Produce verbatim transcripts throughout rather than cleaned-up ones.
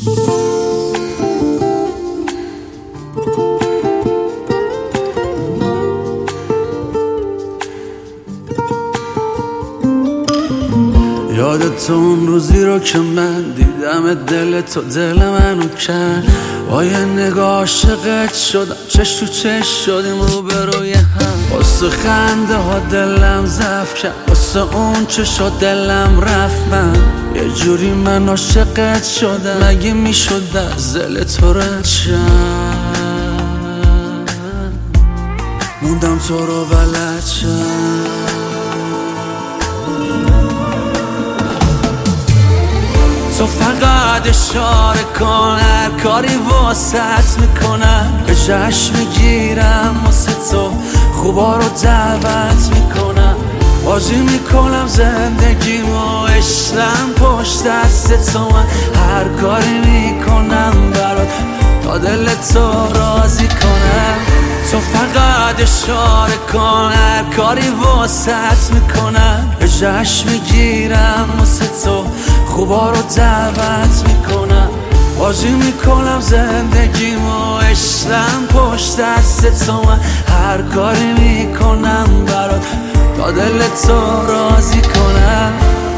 یادت اون روزی رو که من دیدم دل تو دل منو کن، با یه نگاه عاشقت شدم، چش تو چش شدیم رو به روی هم. واسه خنده ها دلم ضعف کرد، واسه اون چشا دلم رفت. من یه جوری من عاشقت شدم، مگه میشد از دل تو رد شم؟ موندم تو رو بلد شم. تو فقط اشاره کن، هر کاری واسط میکنم، به جشن میگیرم واسه تو، خوبا رو دعوت میکنم، بازی میکنم زندگیمو، عشقم پشت دست تو. من هر کاری میکنم برات تا دل تو راضی کنم. تو فقط اشاره کن، هر کاری واسط میکنم، به جشن میگیرم واسه تو، خوبا رو دعوت میکنم، بازی میکنم زندگیمو، عشقم پشت دست تو. من هر کاری میکنم برات تا دل تو راضی کنم.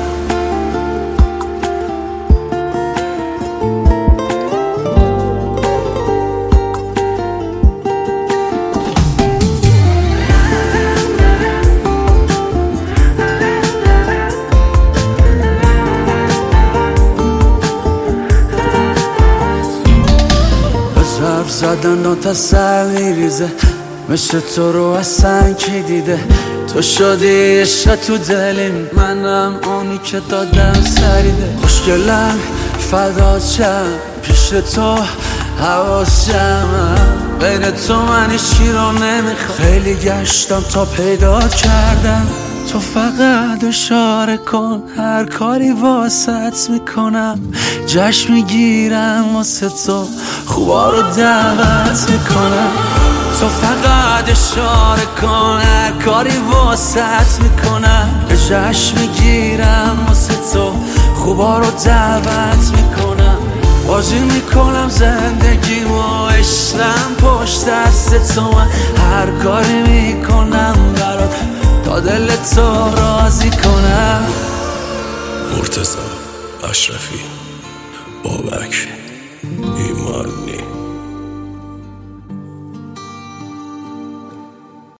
حرف زدن و تسل میریزه، مثل تو رو اصلا کی دیده؟ تو شدی عشق تو دلیم، منم اونی که دادم سریده. خوشگلم فدات شم، پیش تو حواس جمعم، بین تو من هیچکی رو نمیخوام، خیلی گشتم تا پیدا کردم. تو فقط اشاره کن، هر کاری واسط میکنم، جشن میگیرم واسه تو، خوبا رو دعوت میکنم. تو فقط اشاره کن، هر کاری واسط میکنم، به جشن میگیرم واسه تو، خوبا رو دعوت میکنم، بازی میکنم زندگیمو، عشقم پشت دست تو. من هر کاری میکنم برات تا دل تو راضی کنم. مرتضی اشرفی، بابک، ایمان.